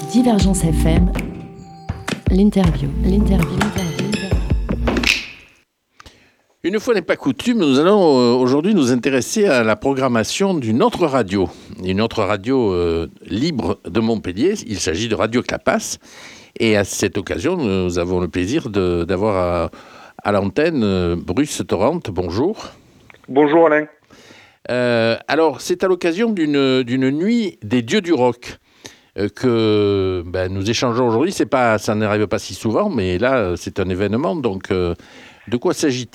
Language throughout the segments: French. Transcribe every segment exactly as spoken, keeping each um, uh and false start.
Divergence F M, l'interview, l'interview, l'interview. Une fois n'est pas coutume, nous allons euh, aujourd'hui nous intéresser à la programmation d'une autre radio, une autre radio euh, libre de Montpellier. Il s'agit de Radio Clapas. Et à cette occasion, nous avons le plaisir de, d'avoir à, à l'antenne euh, Bruce Torrent. Bonjour. Bonjour Alain. Euh, alors, c'est à l'occasion d'une, d'une nuit des dieux du rock euh, que ben, nous échangeons aujourd'hui. C'est pas, ça n'arrive pas si souvent, mais là, c'est un événement. Donc, euh, de quoi s'agit-il ?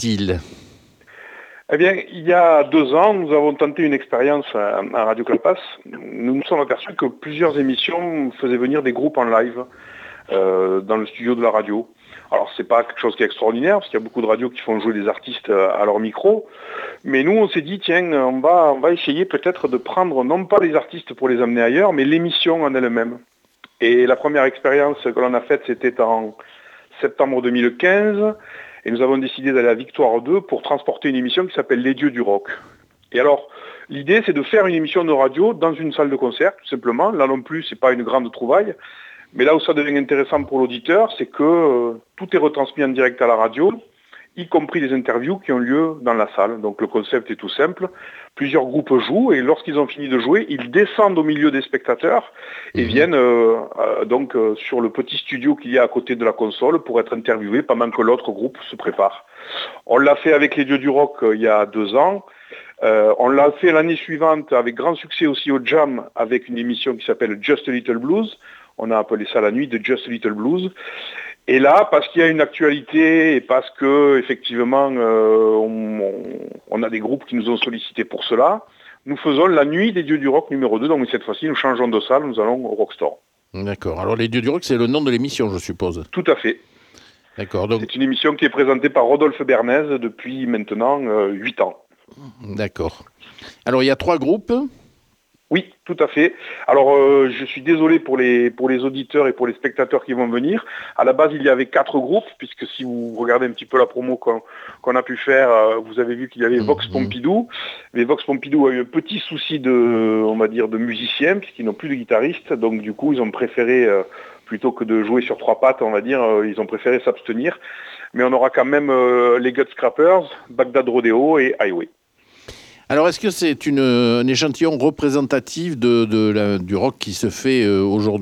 Eh bien, il y a deux ans, nous avons tenté une expérience à, à Radio Clapas. Nous nous sommes aperçus que plusieurs émissions faisaient venir des groupes en live euh, dans le studio de la radio. Alors, c'est pas quelque chose qui est extraordinaire, parce qu'il y a beaucoup de radios qui font jouer des artistes à leur micro. Mais nous, on s'est dit, tiens, on va, on va essayer peut-être de prendre, non pas les artistes pour les amener ailleurs, mais l'émission en elle-même. Et la première expérience que l'on a faite, c'était en septembre deux mille quinze. Et nous avons décidé d'aller à Victoire deux pour transporter une émission qui s'appelle Les Dieux du Rock. Et alors, l'idée, c'est de faire une émission de radio dans une salle de concert, tout simplement. Là non plus, c'est pas une grande trouvaille. Mais là où ça devient intéressant pour l'auditeur, c'est que euh, tout est retransmis en direct à la radio, y compris les interviews qui ont lieu dans la salle. Donc le concept est tout simple. Plusieurs groupes jouent et lorsqu'ils ont fini de jouer, ils descendent au milieu des spectateurs et mmh. viennent euh, euh, donc euh, sur le petit studio qu'il y a à côté de la console pour être interviewés pendant que l'autre groupe se prépare. On l'a fait avec les Dieux du Rock euh, il y a deux ans. Euh, on l'a fait l'année suivante avec grand succès aussi au Jam avec une émission qui s'appelle Just a Little Blues. On a appelé ça la nuit de Just a Little Blues. Et là, parce qu'il y a une actualité et parce que effectivement, euh, on, on a des groupes qui nous ont sollicité pour cela, nous faisons la nuit des Dieux du Rock numéro deux. Donc cette fois-ci, nous changeons de salle, nous allons au Rockstore. D'accord. Alors les Dieux du Rock, c'est le nom de l'émission, je suppose. Tout à fait. D'accord. Donc... C'est une émission qui est présentée par Rodolphe Bernays depuis maintenant euh, huit ans. D'accord. Alors il y a trois groupes. Oui, tout à fait. Alors, euh, je suis désolé pour les, pour les auditeurs et pour les spectateurs qui vont venir. À la base, il y avait quatre groupes, puisque si vous regardez un petit peu la promo qu'on, qu'on a pu faire, euh, vous avez vu qu'il y avait Vox Pompidou. Mais Vox Pompidou a eu un petit souci de, on va dire, de musiciens, puisqu'ils n'ont plus de guitaristes. Donc, du coup, ils ont préféré, euh, plutôt que de jouer sur trois pattes, on va dire, euh, ils ont préféré s'abstenir. Mais on aura quand même euh, les Gut Scrappers, Bagdad Rodeo et Highway. Alors, est-ce que c'est une, un échantillon représentatif de, de la, du rock qui se fait euh, aujourd'hui ?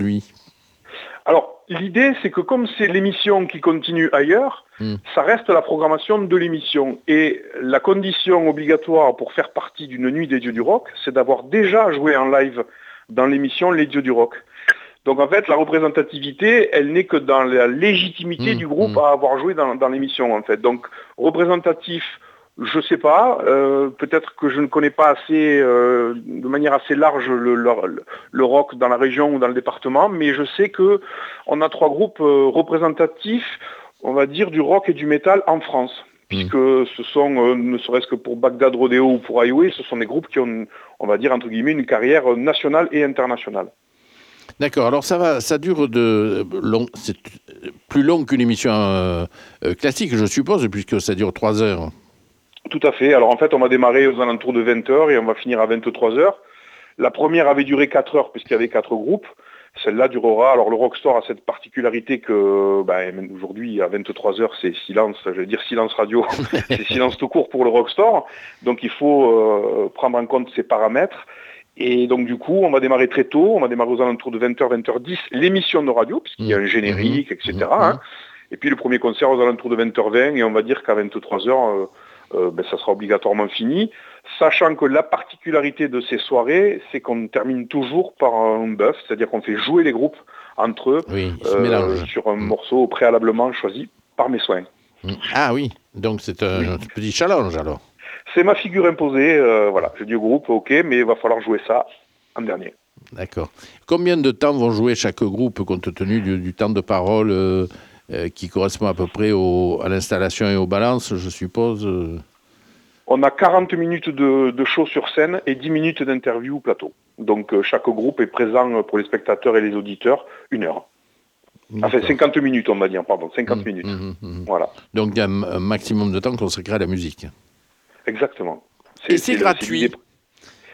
Alors, l'idée, c'est que comme c'est l'émission qui continue ailleurs, mmh. ça reste la programmation de l'émission. Et la condition obligatoire pour faire partie d'une nuit des Dieux du Rock, c'est d'avoir déjà joué en live dans l'émission Les Dieux du Rock. Donc, en fait, la représentativité, elle n'est que dans la légitimité mmh. du groupe mmh. à avoir joué dans, dans l'émission, en fait. Donc, représentatif... Je sais pas, euh, peut-être que je ne connais pas assez, euh, de manière assez large le, le, le rock dans la région ou dans le département, mais je sais que on a trois groupes euh, représentatifs, on va dire, du rock et du métal en France. Mmh. Puisque ce sont, euh, ne serait-ce que pour Bagdad Rodeo ou pour Highway, ce sont des groupes qui ont, on va dire, entre guillemets, une carrière nationale et internationale. D'accord, alors ça va, ça dure de long, c'est plus long qu'une émission euh, classique, je suppose, puisque ça dure trois heures. Tout à fait. Alors en fait, on va démarrer aux alentours de vingt heures et on va finir à vingt-trois heures. La première avait duré quatre heures puisqu'il y avait quatre groupes. Celle-là durera... Alors le Rockstore a cette particularité que ben, aujourd'hui, à vingt-trois heures, c'est silence, je vais dire silence radio, c'est silence tout court pour le Rockstore. Donc il faut euh, prendre en compte ces paramètres. Et donc du coup, on va démarrer très tôt. On va démarrer aux alentours de vingt heures, vingt heures dix, l'émission de radio, puisqu'il y a un générique, et cetera. Hein. Et puis le premier concert aux alentours de vingt heures vingt et on va dire qu'à vingt-trois heures... Euh, Euh, ben, ça sera obligatoirement fini, sachant que la particularité de ces soirées, c'est qu'on termine toujours par un bœuf, c'est-à-dire qu'on fait jouer les groupes entre eux oui, euh, sur un mmh. morceau préalablement choisi par mes soins. Ah oui, donc c'est un oui. petit challenge alors. C'est ma figure imposée, euh, voilà, je dis au groupe, ok, mais il va falloir jouer ça en dernier. D'accord. Combien de temps vont jouer chaque groupe compte tenu du, du temps de parole euh... Euh, qui correspond à peu près au, à l'installation et aux balances, je suppose. Euh... On a quarante minutes de, de show sur scène et dix minutes d'interview au plateau. Donc euh, chaque groupe est présent pour les spectateurs et les auditeurs une heure. D'accord. Enfin cinquante minutes on va dire, pardon, cinquante mmh, minutes. Mmh, mmh. Voilà. Donc il y a un maximum de temps consacré à la musique. Exactement. C'est, et c'est, c'est gratuit.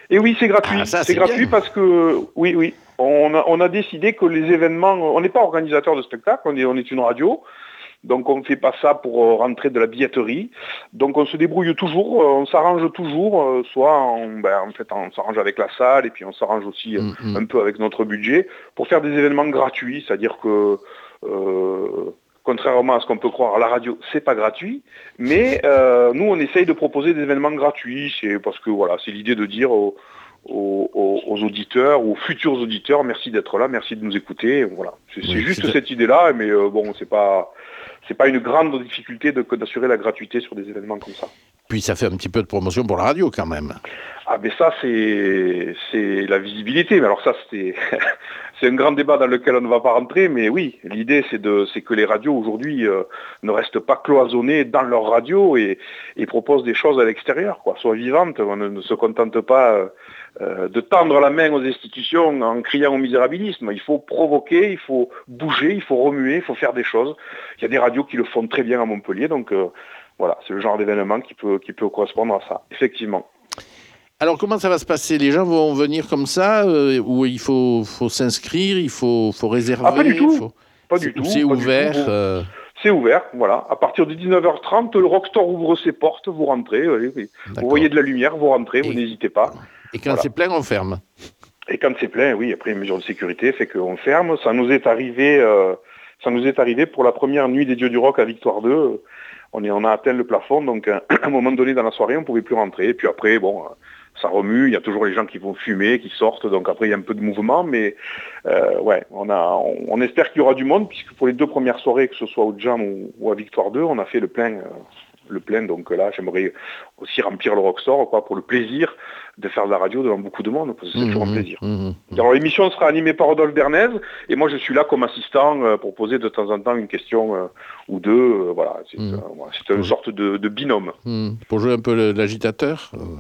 Et oui, c'est gratuit. Ah, ça, c'est c'est gratuit bien. parce que, oui, oui, on a, on a décidé que les événements, on n'est pas organisateur de spectacle, on est, on est une radio, donc on ne fait pas ça pour euh, rentrer de la billetterie. Donc on se débrouille toujours, euh, on s'arrange toujours, euh, soit en, ben, en fait on s'arrange avec la salle et puis on s'arrange aussi euh, Mm, mm. un peu avec notre budget pour faire des événements gratuits, c'est-à-dire que euh, contrairement à ce qu'on peut croire, à la radio, c'est pas gratuit, mais euh, nous, on essaye de proposer des événements gratuits, c'est parce que voilà, c'est l'idée de dire aux, aux, aux- aux auditeurs, aux futurs auditeurs, merci d'être là, merci de nous écouter, voilà. C'est c'est Oui, juste c'est- cette idée-là, mais euh, bon, c'est pas, c'est pas une grande difficulté de- d'assurer la gratuité sur des événements comme ça. Puis ça fait un petit peu de promotion pour la radio quand même. Ah mais ça c'est c'est la visibilité. Mais alors ça c'est c'est un grand débat dans lequel on ne va pas rentrer. Mais oui, l'idée c'est de c'est que les radios aujourd'hui euh, ne restent pas cloisonnées dans leur radio et, et proposent des choses à l'extérieur, quoi, soient vivantes. On ne, ne se contente pas euh, euh, de tendre la main aux institutions en criant au misérabilisme. Il faut provoquer, il faut bouger, il faut remuer, il faut faire des choses. Il y a des radios qui le font très bien à Montpellier, donc euh, voilà, c'est le genre d'événement qui peut qui peut correspondre à ça, effectivement. Alors comment ça va se passer? Les gens vont venir comme ça euh, ou il faut, faut s'inscrire, il faut, faut réserver? Ah, pas du tout. faut- Pas C'est du tout. c'est pas du ouvert. tout. Vous- euh, C'est ouvert, voilà. À partir de dix-neuf heures trente, le Rockstore ouvre ses portes, vous rentrez. Oui, oui. Vous D'accord. voyez de la lumière, vous rentrez, vous Et- n'hésitez pas. Et quand Voilà. c'est plein, on ferme. Et quand c'est plein, oui, après une mesure de sécurité fait qu'on ferme. Ça nous est arrivé, euh, ça nous est arrivé pour la première nuit des Dieux du Rock à Victoire deux. On, est, on a atteint le plafond, donc à un moment donné dans la soirée, on ne pouvait plus rentrer. Et puis après, bon, ça remue. Il y a toujours les gens qui vont fumer, qui sortent. Donc après, il y a un peu de mouvement, mais euh, ouais, on a, on, on espère qu'il y aura du monde, puisque pour les deux premières soirées, que ce soit au Jam ou, ou à Victoire deux, on a fait le plein. Euh, le plein, donc là, j'aimerais aussi remplir le Rockstore, quoi, pour le plaisir de faire de la radio devant beaucoup de monde, parce que c'est toujours un Mhm, plaisir. mhm. Alors l'émission sera animée par Rodolphe Bernays, et moi je suis là comme assistant euh, pour poser de temps en temps une question euh, ou deux, euh, voilà, c'est Mhm. euh, voilà, c'est une sorte de, de binôme. Mhm. Pour jouer un peu le- l'agitateur. euh,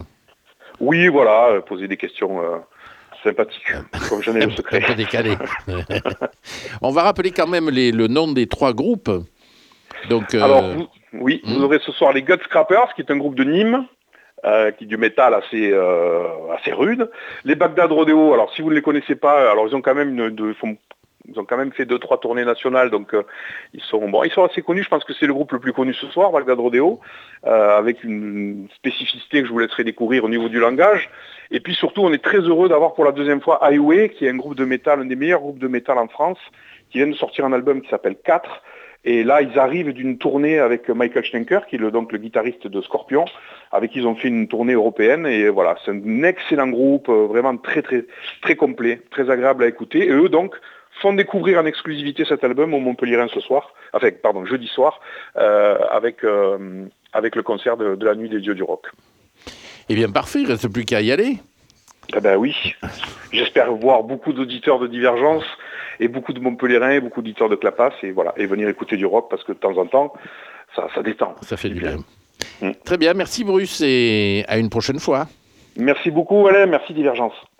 Oui, voilà, euh, poser des questions euh, sympathiques, comme j'en ai le secret. Un peu décalé. On va rappeler quand même les, le nom des trois groupes. Donc, euh, Alors, vous- oui, hmm. vous aurez ce soir les Gut Scrappers, qui est un groupe de Nîmes, euh, qui est du métal assez, euh, assez rude. Les Bagdad Rodeo, alors si vous ne les connaissez pas, alors ils ont quand même une, de, font- ils ont quand même fait deux, trois tournées nationales, donc euh, ils sont bon, ils sont assez connus. Je pense que c'est le groupe le plus connu ce soir, Bagdad Rodeo, euh, avec une spécificité que je vous laisserai découvrir au niveau du langage. Et puis surtout, on est très heureux d'avoir pour la deuxième fois Highway, qui est un groupe de métal, un des meilleurs groupes de métal en France, qui vient de sortir un album qui s'appelle quatre. Et là, ils arrivent d'une tournée avec Michael Schenker, qui est le, donc le guitariste de Scorpion, avec qui ils ont fait une tournée européenne. Et voilà, c'est un excellent groupe, euh, vraiment très très très complet, très agréable à écouter. Et eux donc font découvrir en exclusivité cet album au Montpellierin ce soir, enfin pardon jeudi soir, euh, avec euh, avec le concert de, de la Nuit des Dieux du Rock. eh bien, parfait, il ne reste plus qu'à y aller. Eh ben oui, j'espère voir beaucoup d'auditeurs de Divergence et beaucoup de Montpellierins et beaucoup d'auditeurs de Clapas et voilà, et venir écouter du rock parce que de temps en temps, ça, ça détend. Ça fait du bien. Mm. Très bien, merci Bruce et à une prochaine fois. Merci beaucoup Alain, merci Divergence.